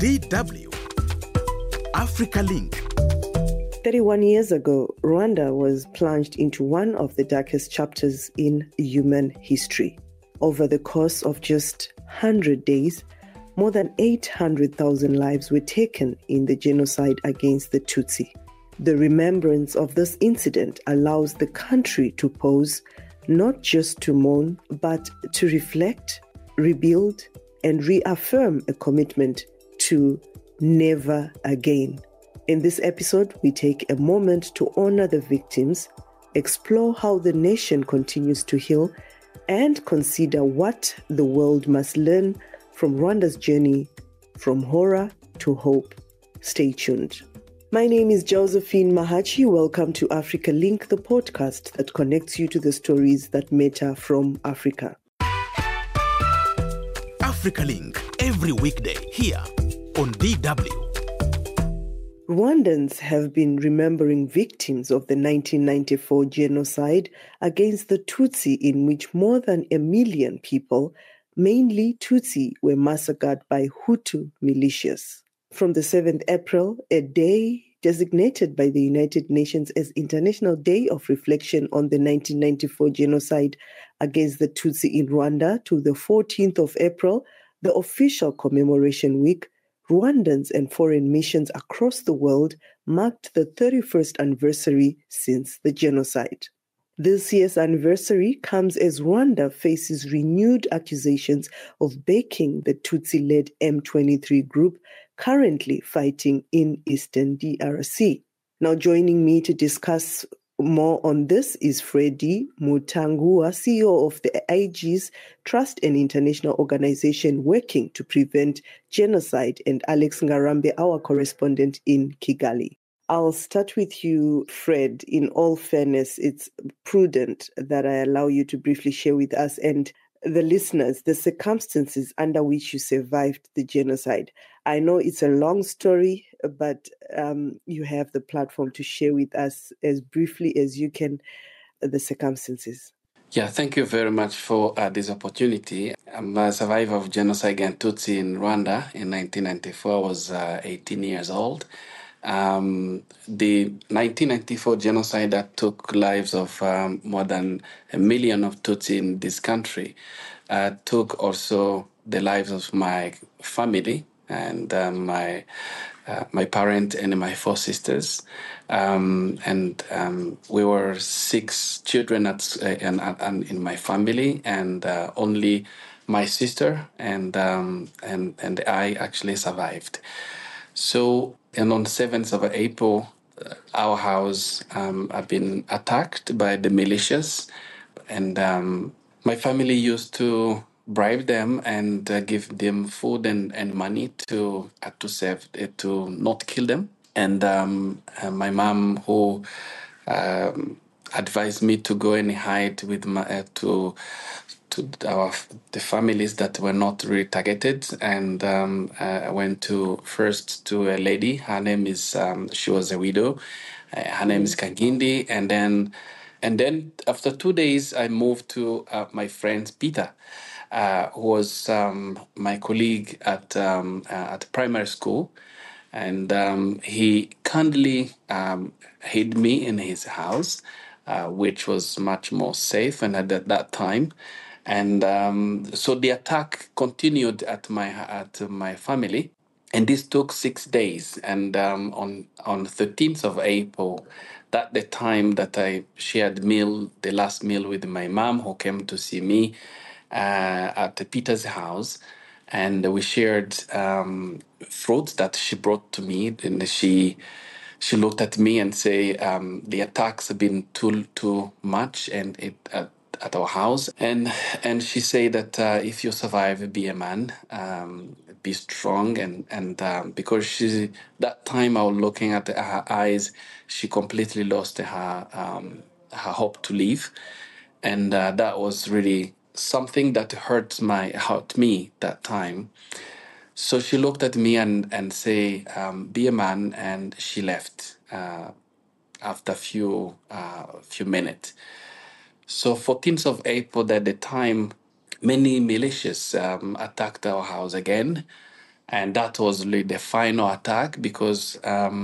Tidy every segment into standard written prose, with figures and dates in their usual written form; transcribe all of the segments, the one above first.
DW Africa Link. 31 years ago, Rwanda was plunged into one of the darkest chapters in human history. Over the course of just 100 days, more than 800,000 lives were taken in the genocide against the Tutsi. The remembrance of this incident allows the country to pause, not just to mourn, but to reflect, rebuild, and reaffirm a commitment to never again. In this episode, we take a moment to honor the victims, explore how the nation continues to heal, and consider what the world must learn from Rwanda's journey from horror to hope. Stay tuned. My name is Josephine Mahachi. Welcome to Africa Link, the podcast that connects you to the stories that matter from Africa. Africa Link, every weekday here on DW. Rwandans have been remembering victims of the 1994 genocide against the Tutsi, in which more than 1 million people, mainly Tutsi, were massacred by Hutu militias. From the 7th April, a day designated by the United Nations as International Day of Reflection on the 1994 genocide against the Tutsi in Rwanda, to the 14th of April, the official commemoration week, Rwandans and foreign missions across the world marked the 31st anniversary since the genocide. This year's anniversary comes as Rwanda faces renewed accusations of backing the Tutsi-led M23 group currently fighting in eastern DRC. Now, joining me to discuss more on this is Freddy Mutangua, CEO of the Aegis Trust, an international organization working to prevent genocide, and Alex Ngarambe, our correspondent in Kigali. I'll start with you, Fred. In all fairness, it's prudent that I allow you to briefly share with us and the listeners the circumstances under which you survived the genocide. I know it's a long story, but you have the platform to share with us as briefly as you can the circumstances. Yeah, thank you very much for this opportunity. I'm a survivor of genocide against Tutsi in Rwanda in 1994. I was 18 years old. The 1994 genocide that took lives of more than 1 million of Tutsi in this country took also the lives of my family and my parent and my 4 sisters. We were 6 children in my family, and only my sister and I actually survived. So, and on 7th of April, our house had been attacked by the militias, and my family used to bribe them and give them food and money to save to not kill them. And my mom, who advised me to go and hide with my the families that were not really targeted, and I went first to a lady. Her name is she was a widow. Her name is Kagindi, and then after 2 days, I moved to my friend Peter, who was my colleague at primary school, and he kindly hid me in his house, which was much more safe, and at that time. And so the attack continued at my family, and this took 6 days. And on 13th of April, that the time that I shared the last meal with my mom, who came to see me at Peter's house, and we shared fruits that she brought to me, and she looked at me and say, the attacks have been too much, and at our house, and she said that if you survive, be a man, be strong, and because that time I was looking at her eyes, she completely lost her hope to live, and that was really something that hurt me that time. So she looked at me and say, be a man, and she left after a few minutes. So 14th of April, at the time, many militias attacked our house again. and that was really the final attack because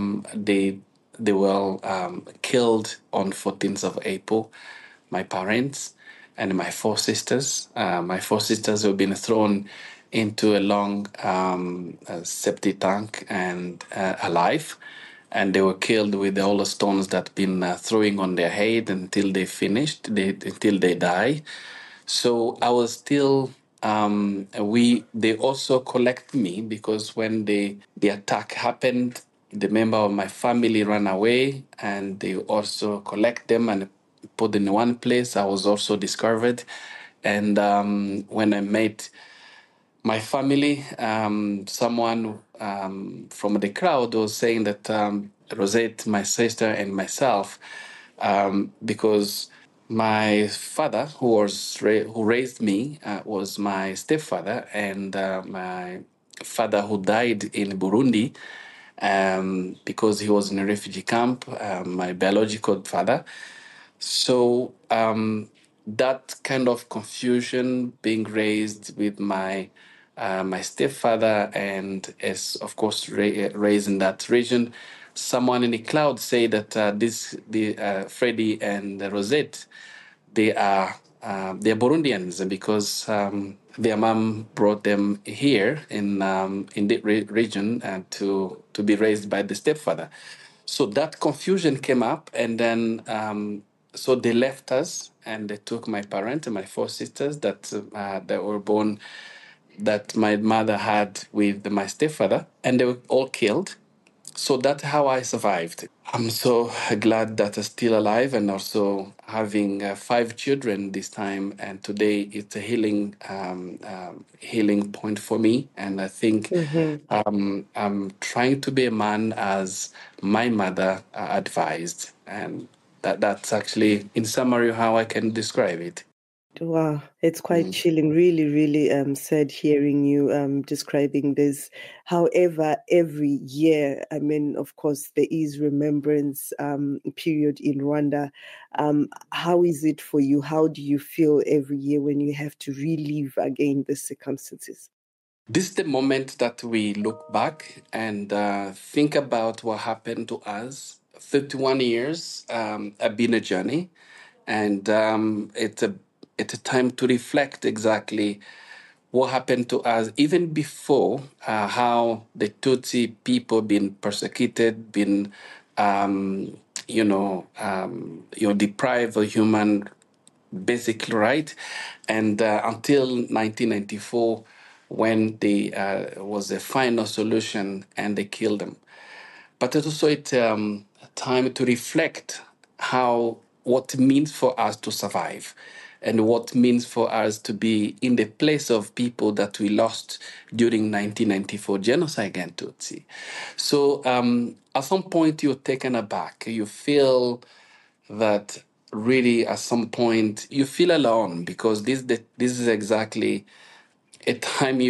they were killed on 14th of April. My parents and my four sisters. My four sisters were being thrown into a long septic tank and alive, and they were killed with all the stones that been throwing on their head until they finished, until they die. So I was still we they also collect me because when the attack happened, the member of my family ran away and they also collect them and put in one place. I was also discovered. And when I met my family, someone from the crowd was saying that Rosette, my sister, and myself, because my father, who raised me, was my stepfather, and my father who died in Burundi because he was in a refugee camp, my biological father. So that kind of confusion being raised with my stepfather, and as of course raised in that region, someone in the cloud say that the Freddie and Rosette, they are Burundians because their mom brought them here in the region and to be raised by the stepfather. So that confusion came up, and then so they left us and they took my parents and my four sisters that were born that my mother had with my stepfather, and they were all killed. So that's how I survived. I'm so glad that I'm still alive and also having five children this time. And today it's a healing point for me. And I think Mm-hmm. I'm trying to be a man as my mother advised. And that's actually, in summary, how I can describe it. Wow, it's quite Mm. chilling. Really, really sad hearing you describing this. However, every year, I mean, of course, there is remembrance period in Rwanda. How is it for you? How do you feel every year when you have to relive again the circumstances? This is the moment that we look back and think about what happened to us. 31 years have been a journey, and it's a time to reflect exactly what happened to us even before, how the Tutsi people been persecuted, been deprived of human basic right, and until 1994, when the was a final solution and they killed them. But it's time to reflect how what it means for us to survive and what it means for us to be in the place of people that we lost during 1994 genocide against Tutsi. So at some point you're taken aback. You feel that really at some point you feel alone because this is exactly a time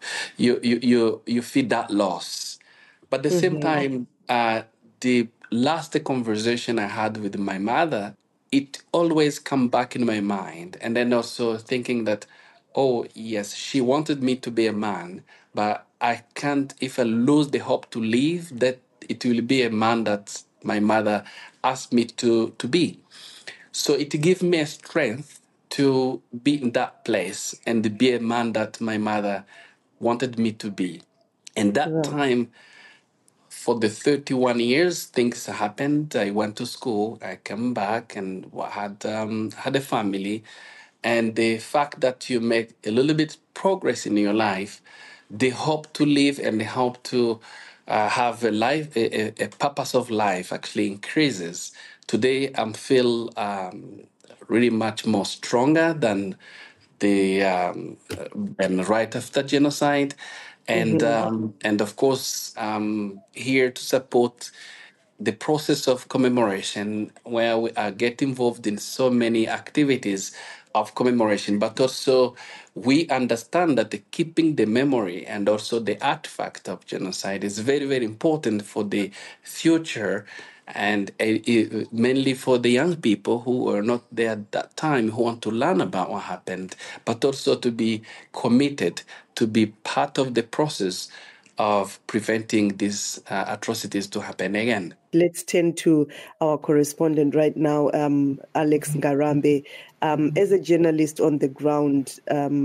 you feel that loss. But at the same Mm-hmm. time, the last conversation I had with my mother, it always come back in my mind, and then also thinking that, oh yes, she wanted me to be a man, but I can't. If I lose the hope to live, that it will be a man that my mother asked me to be. So it gave me a strength to be in that place and to be a man that my mother wanted me to be. And that Wow. time, for the 31 years, things happened. I went to school, I came back and had a family. And the fact that you make a little bit progress in your life, the hope to live and the hope to have a life, a purpose of life actually increases. Today, I feel really much more stronger the than right after genocide, Mm-hmm. and of course here to support the process of commemoration, where we get involved in so many activities of commemoration, but also we understand that keeping the memory and also the artifact of genocide is very, very important for the future, and mainly for the young people who were not there at that time, who want to learn about what happened, but also to be committed, to be part of the process of preventing these atrocities to happen again. Let's turn to our correspondent right now, Alex Ngarambe. As a journalist on the ground,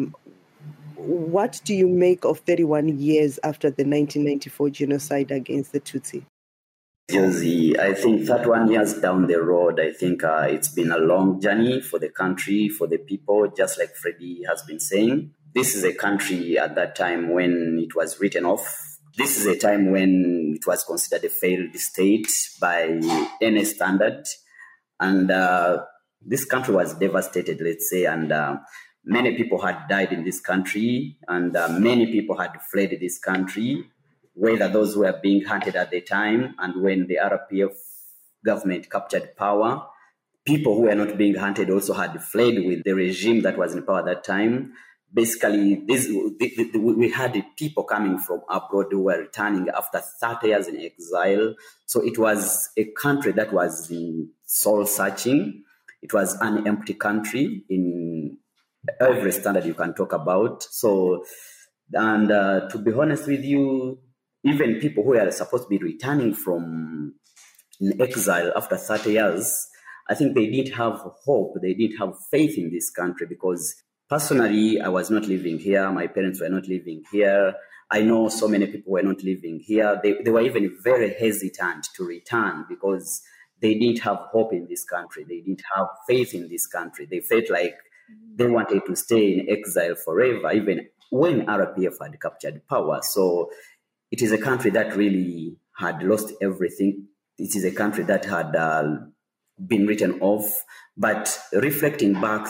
what do you make of 31 years after the 1994 genocide against the Tutsi? Josie, I think 31 years down the road, I think it's been a long journey for the country, for the people, just like Freddie has been saying. This is a country at that time when it was written off. This is a time when it was considered a failed state by any standard. And this country was devastated, let's say, and many people had died in this country, and many people had fled this country, whether those who were being hunted at the time and when the RPF government captured power. People who were not being hunted also had fled with the regime that was in power at that time. Basically, we had people coming from abroad who were returning after 30 years in exile. So it was a country that was soul-searching. It was an empty country in every standard you can talk about. So, and to be honest with you, even people who are supposed to be returning from exile after 30 years, I think they didn't have hope, they didn't have faith in this country, because personally, I was not living here. My parents were not living here. I know so many people were not living here. They were even very hesitant to return because they didn't have hope in this country. They didn't have faith in this country. They felt like they wanted to stay in exile forever, even when RPF had captured power. So it is a country that really had lost everything. It is a country that had been written off. But reflecting back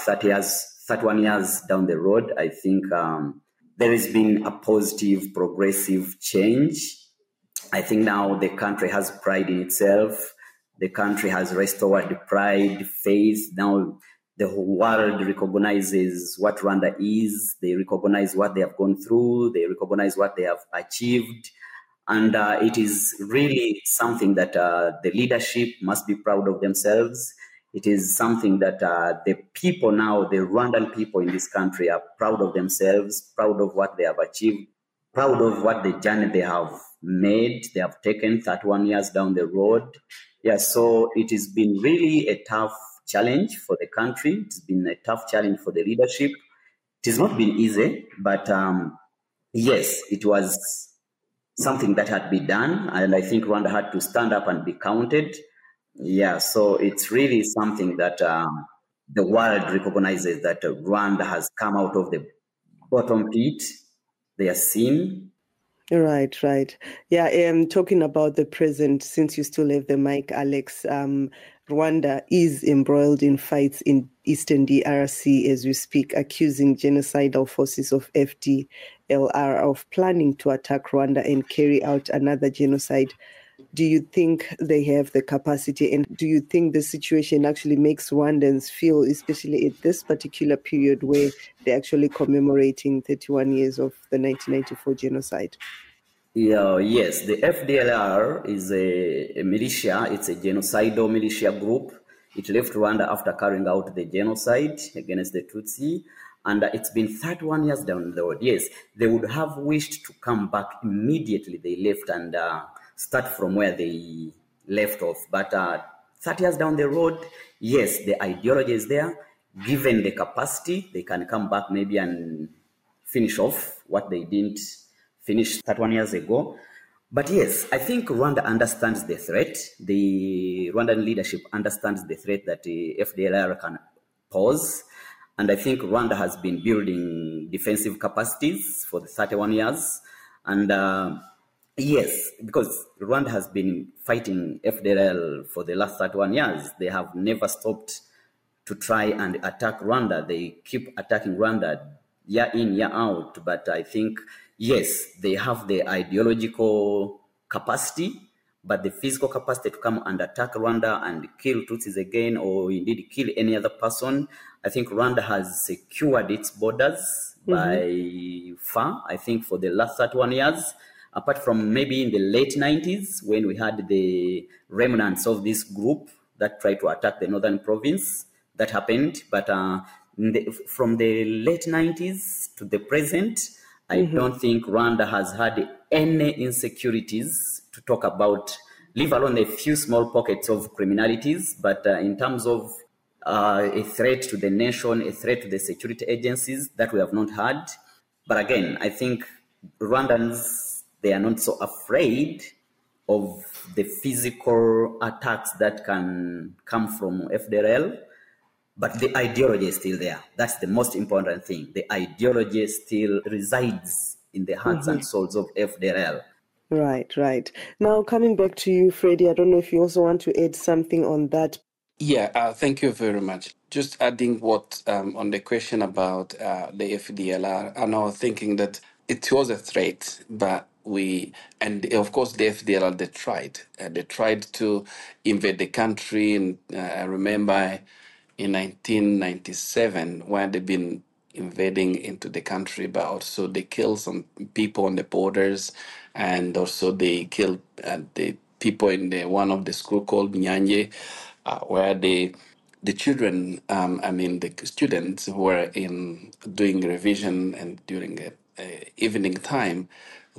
31 years down the road, I think there has been a positive, progressive change. I think now the country has pride in itself. The country has restored pride, faith. Now the whole world recognizes what Rwanda is. They recognize what they have gone through. They recognize what they have achieved. And it is really something that the leadership must be proud of themselves. It is something that the people now, the Rwandan people in this country, are proud of themselves, proud of what they have achieved, proud of what the journey they have made, they have taken 31 years down the road. Yeah, so it has been really a tough challenge for the country. It's been a tough challenge for the leadership. It has not been easy, but yes, it was something that had been done, and I think Rwanda had to stand up and be counted. Yeah, so it's really something that the world recognizes, that Rwanda has come out of the bottom pit. They are seen. Right. Yeah, talking about the present, since you still have the mic, Alex, Rwanda is embroiled in fights in eastern DRC as we speak, accusing genocidal forces of FDLR of planning to attack Rwanda and carry out another genocide. Do you think they have the capacity, and do you think the situation actually makes Rwandans feel, especially at this particular period where they're actually commemorating 31 years of the 1994 genocide? Yeah, yes, the FDLR is a militia. It's a genocidal militia group. It left Rwanda after carrying out the genocide against the Tutsi, and it's been 31 years down the road. Yes, they would have wished to come back immediately. They left and start from where they left off. But 30 years down the road, yes, the ideology is there. Given the capacity, they can come back maybe and finish off what they didn't finish 31 years ago. But yes, I think Rwanda understands the threat. The Rwandan leadership understands the threat that the FDLR can pose. And I think Rwanda has been building defensive capacities for the 31 years. And yes, because Rwanda has been fighting FDLR for the last 31 years. They have never stopped to try and attack Rwanda. They keep attacking Rwanda year in, year out. But I think, yes, they have the ideological capacity, but the physical capacity to come and attack Rwanda and kill Tutsis again, or indeed kill any other person. I think Rwanda has secured its borders by far, I think, for the last 31 years. Apart from maybe in the late 90s, when we had the remnants of this group that tried to attack the northern province, that happened. But from the late 90s to the present, I don't think Rwanda has had any insecurities to talk about, leave alone a few small pockets of criminalities. But in terms of a threat to the nation, a threat to the security agencies, that we have not had. But again, I think Rwandans, they are not so afraid of the physical attacks that can come from FDLR. But the ideology is still there. That's the most important thing. The ideology still resides in the hearts and souls of FDLR. Right. Now, coming back to you, Freddie, I don't know if you also want to add something on that. Yeah, thank you very much. Just adding what on the question about the FDLR, I know thinking that it was a threat, but and of course the FDLR, they tried to invade the country, and I remember in 1997 when they've been invading into the country, but also they killed some people on the borders, and also they killed the people in one of the school called Nyanye, where the children, the students who were in doing revision and during evening time,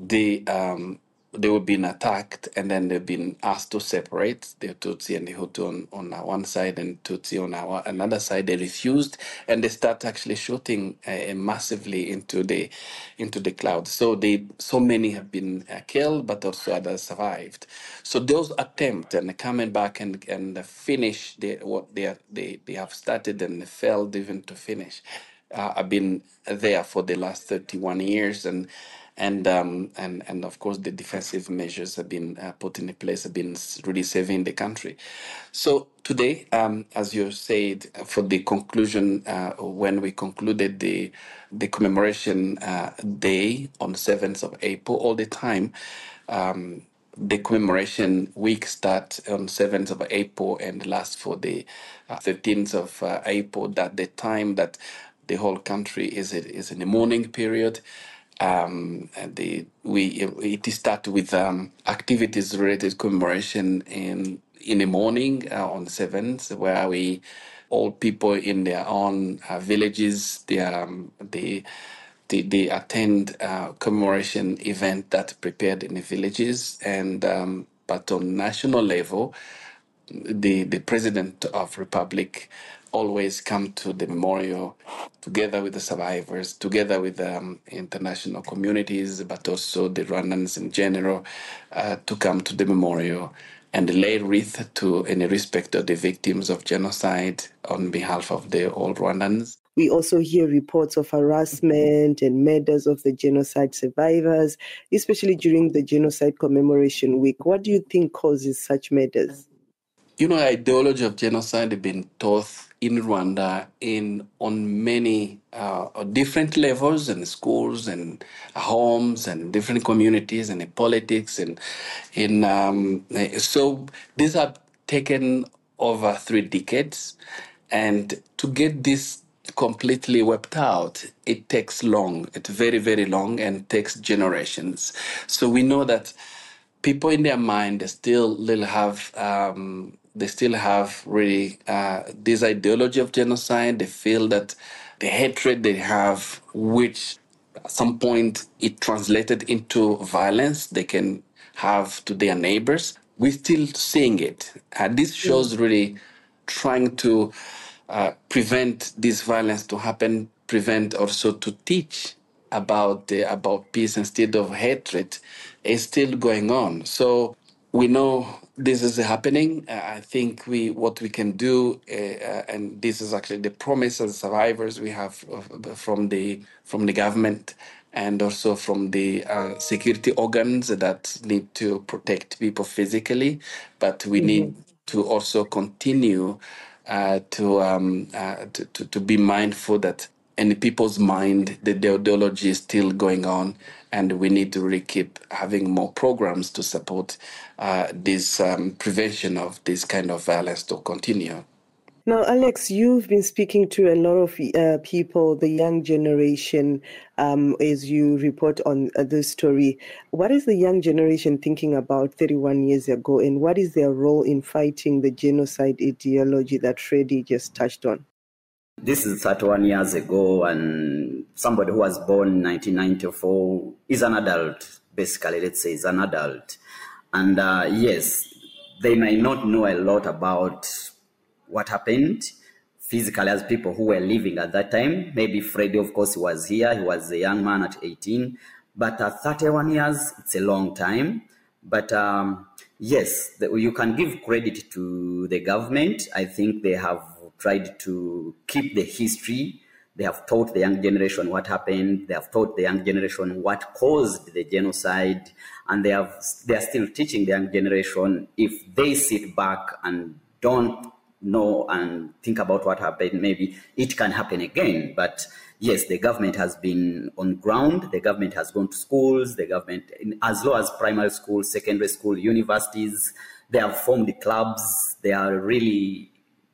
they were being attacked, and then they've been asked to separate the Tutsi and the Hutu on one side and Tutsi on another side. They refused, and they start actually shooting massively into the clouds. So many have been killed, but also others survived. So those attempts and coming back and finish what they have started and failed even to finish. I've been there for the last 31 years, and of course the defensive measures have been put in place, have been really saving the country. So today, as you said, for the conclusion, when we concluded the commemoration day on 7th of April, all the time, the commemoration week starts on 7th of April and lasts for the 15th of April. That the time that the whole country is in the mourning period. It start with activities related to commemoration in the morning on the 7th, where all people in their own villages, they attend commemoration event that prepared in the villages, and but on national level, the president of republic always come to the memorial together with the survivors, together with international communities, but also the Rwandans in general, to come to the memorial and lay wreath to any respect of the victims of genocide on behalf of the all Rwandans. We also hear reports of harassment and murders of the genocide survivors, especially during the genocide commemoration week. What do you think causes such murders? Ideology of genocide has been taught in Rwanda on many different levels in schools and homes and different communities and in politics and so these have taken over 3 decades, and to get this completely wiped out, it takes long. It's very, very long and takes generations. So we know that people in their mind, they still have really this ideology of genocide. They feel that the hatred they have, which at some point it translated into violence they can have to their neighbors, we're still seeing it. This shows really trying to prevent this violence to happen, prevent also to teach about peace instead of hatred is still going on. So we know this is happening. I think what we can do, and this is actually the promise as survivors we have from the government and also from the security organs that need to protect people physically, but we need to also continue to be mindful that in people's mind, the ideology is still going on, and we need to really keep having more programs to support this prevention of this kind of violence to continue. Now, Alex, you've been speaking to a lot of people, the young generation, as you report on this story. What is the young generation thinking about 31 years ago, and what is their role in fighting the genocide ideology that Freddie just touched on? This is 31 years ago, and somebody who was born in 1994 is an adult, basically, let's say is an adult. And yes, they may not know a lot about what happened physically as people who were living at that time. Maybe Freddie, of course, he was here. He was a young man at 18. But at 31 years, it's a long time. But yes, you can give credit to the government. I think they have tried to keep the history. They have taught the young generation what happened. They have taught the young generation what caused the genocide. And they are still teaching the young generation. If they sit back and don't know and think about what happened, maybe it can happen again. But yes, the government has been on ground. The government has gone to schools. The government, as low as primary school, secondary school, universities, they have formed clubs. They are really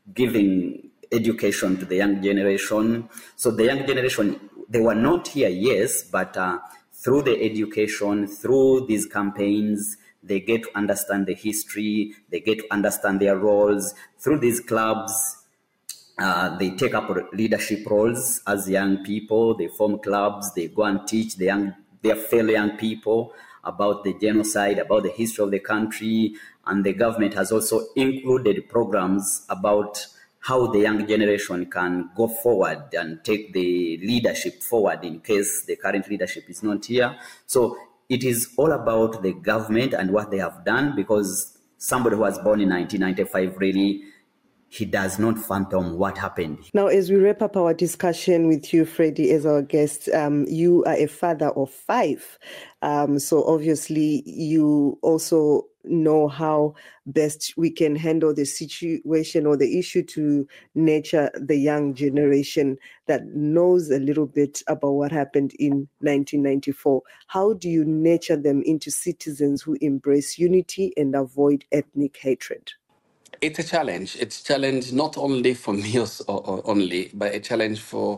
giving education to the young generation. So the young generation, they were not here, yes, but through the education, through these campaigns, they get to understand the history, they get to understand their roles. Through these clubs, they take up leadership roles as young people. They form clubs, they go and teach their fellow young people about the genocide, about the history of the country. And the government has also included programs about how the young generation can go forward and take the leadership forward in case the current leadership is not here. So it is all about the government and what they have done, because somebody who was born in 1995, really, he does not fathom what happened. Now, as we wrap up our discussion with you, Freddie, as our guest, you are a father of 5. So obviously you also know how best we can handle the situation or the issue to nurture the young generation that knows a little bit about what happened in 1994. How do you nurture them into citizens who embrace unity and avoid ethnic hatred? It's a challenge. It's a challenge not only for me or only, but a challenge for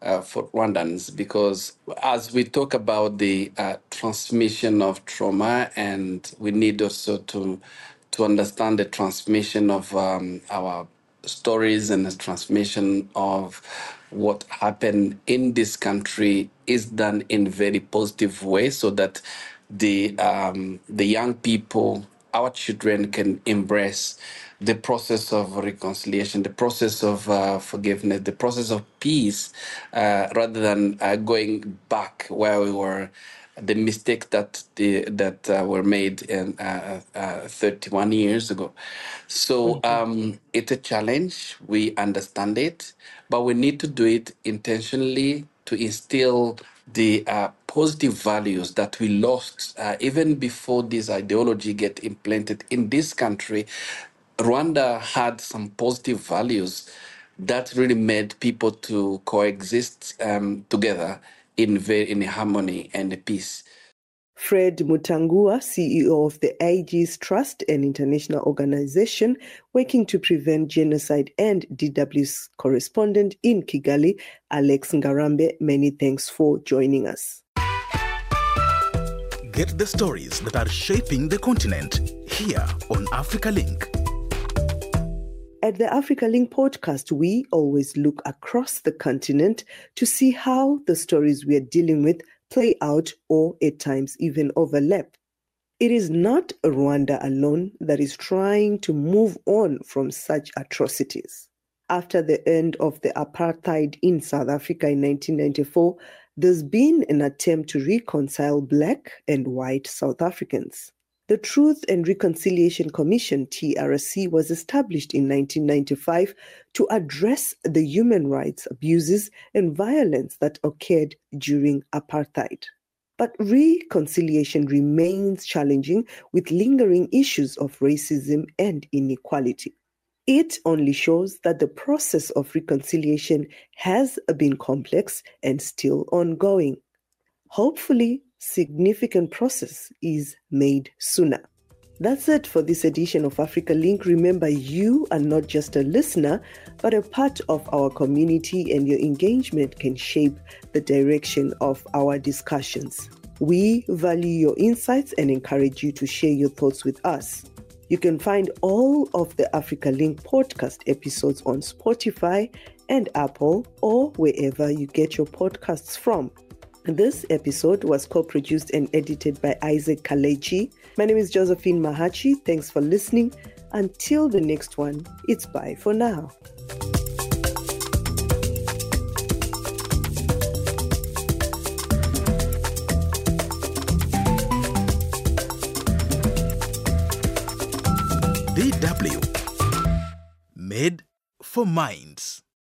Rwandans, because as we talk about the transmission of trauma, and we need also to understand the transmission of our stories and the transmission of what happened in this country is done in very positive way, so that the young people, our children, can embrace the process of reconciliation, the process of forgiveness, the process of peace, rather than going back where we were, the mistakes that were made 31 years ago. So it's a challenge. We understand it, but we need to do it intentionally to instill the positive values that we lost even before this ideology get implanted in this country. Rwanda had some positive values that really made people to coexist together in harmony and peace. Fred Mutangua, CEO of the Aegis Trust, an international organization working to prevent genocide, and DW's correspondent in Kigali, Alex Ngarambe, many thanks for joining us. Get the stories that are shaping the continent here on Africa Link. At the Africa Link podcast, we always look across the continent to see how the stories we are dealing with play out or at times even overlap. It is not Rwanda alone that is trying to move on from such atrocities. After the end of the apartheid in South Africa in 1994, there's been an attempt to reconcile Black and white South Africans. The Truth and Reconciliation Commission, TRC, was established in 1995 to address the human rights abuses and violence that occurred during apartheid. But reconciliation remains challenging, with lingering issues of racism and inequality. It only shows that the process of reconciliation has been complex and still ongoing. Hopefully, significant progress is made sooner. That's it for this edition of Africa Link. Remember, you are not just a listener, but a part of our community, and your engagement can shape the direction of our discussions. We value your insights and encourage you to share your thoughts with us. You can find all of the Africa Link podcast episodes on Spotify, and Apple, or wherever you get your podcasts from. This episode was co-produced and edited by Isaac Kalechi. My name is Josephine Mahachi. Thanks for listening. Until the next one, it's bye for now. DW. Made for Minds.